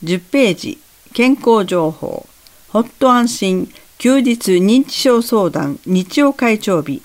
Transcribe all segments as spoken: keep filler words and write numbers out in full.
じゅっページ、健康情報、ほっと安心、休日認知症相談、日曜会長日。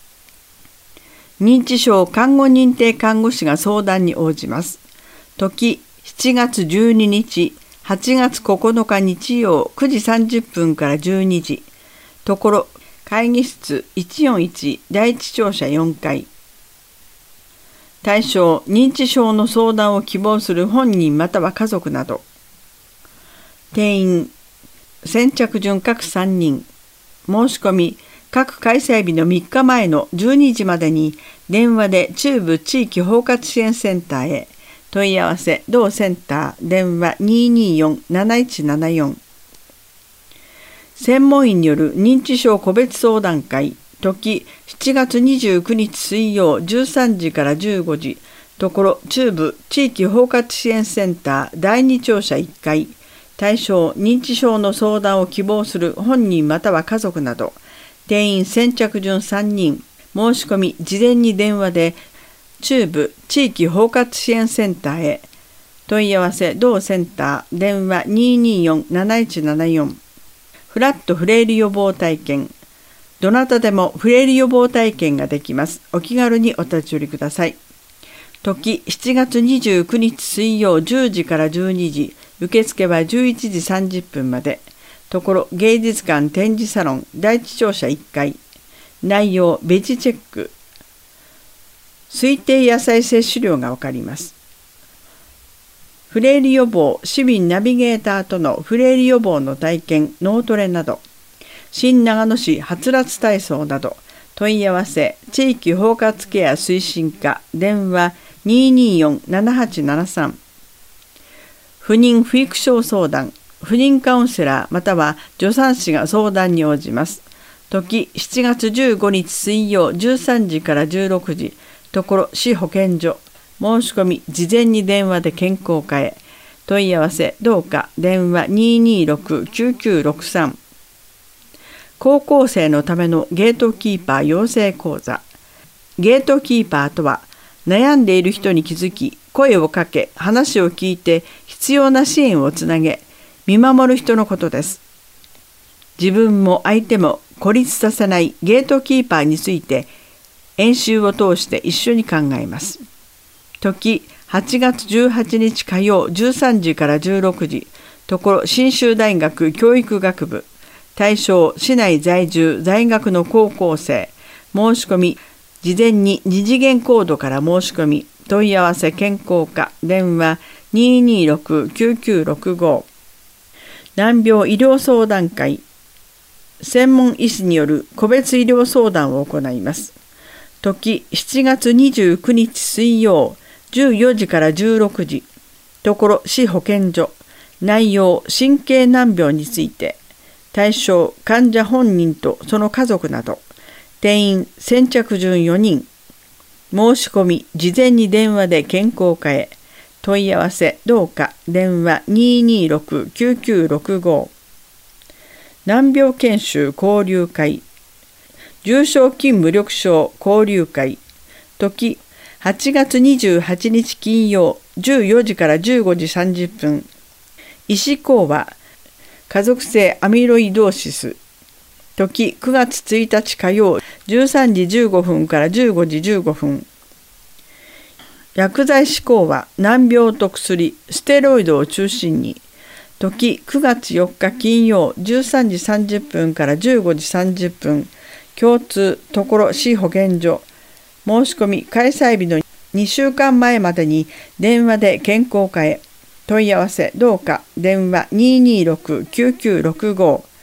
認知症看護認定看護師が相談に応じます。時、しちがつじゅうににち、はちがつここのか日曜くじさんじゅっぷんからじゅうにじ。ところ、会議室いちよんいちだいいち庁舎よんかい。対象、認知症の相談を希望する本人または家族など。定員、先着順各さんにん。申し込み、各開催日のみっかまえのじゅうにじまでに電話で中部地域包括支援センターへ。問い合わせ、同センター、電話 にーにーよん なないちななよん。専門医による認知症個別相談会。時、しちがつにじゅうくにち水曜じゅうさんじからじゅうごじ。ところ、中部地域包括支援センターだいに庁舎いっかい。対象、認知症の相談を希望する本人または家族など。定員先着順さんにん。申し込み、事前に電話で中部地域包括支援センターへ。問い合わせ、同センター、電話 にーにーよん なないちななよん。フラットフレイル予防体験。どなたでもフレイル予防体験ができます。お気軽にお立ち寄りください。時、しちがつにじゅうくにち水曜じゅうじからじゅうにじ。受付はじゅういちじさんじゅっぷんまで。ところ、芸術館展示サロンだいいち庁舎いっかい。内容、ベジチェック。推定野菜摂取量がわかります。フレイル予防、市民ナビゲーターとのフレイル予防の体験、脳トレなど。新長野市はつらつ体操など。問い合わせ、地域包括ケア推進課、電話 にーにーよん ななはちななさん。不妊不育症相談。不妊カウンセラーまたは助産師が相談に応じます。時、しちがつじゅうごにち水曜じゅうさんじからじゅうろくじ。ところ、市保健所。申し込み、事前に電話で健康課へ。問い合わせ、どうか、電話 にーにーろく きゅうきゅうろくさん。高校生のためのゲートキーパー養成講座。ゲートキーパーとは、悩んでいる人に気づき、声をかけ、話を聞いて、必要な支援をつなげ、見守る人のことです。自分も相手も孤立させないゲートキーパーについて演習を通して一緒に考えます。時、はちがつじゅうはちにち火曜じゅうさんじからじゅうろくじ。ところ、信州大学教育学部。対象、市内在住在学の高校生。申し込み、事前にに次元コードから申し込み。問い合わせ、健康課、電話 にーにーろく きゅうきゅうろくご。難病医療相談会。専門医師による個別医療相談を行います。時、しちがつにじゅうくにち水曜じゅうよじからじゅうろくじ。ところ、市保健所。内容、神経難病について。対象、患者本人とその家族など。定員、先着順よにん。申し込み、事前に電話で健康課へ。問い合わせ、どうか、電話 にーにーろく きゅうきゅうろくご。難病研修交流会。重症筋無力症交流会。時、はちがつにじゅうはちにち金曜じゅうよじからじゅうごじさんじゅっぷん。医師講話、家族性アミロイドーシス。時、くがつついたち火曜じゅうさんじじゅうごふんからじゅうごじじゅうごふん。薬剤師講話、難病と薬、ステロイドを中心に。時、くがつよっか金曜じゅうさんじさんじゅっぷんからじゅうごじさんじゅっぷん。共通、ところ、市保健所。申し込み、開催日のにしゅうかんまえまでに電話で健康課へ。問い合わせ、どうか、電話 にーにーろく きゅうきゅうろくご。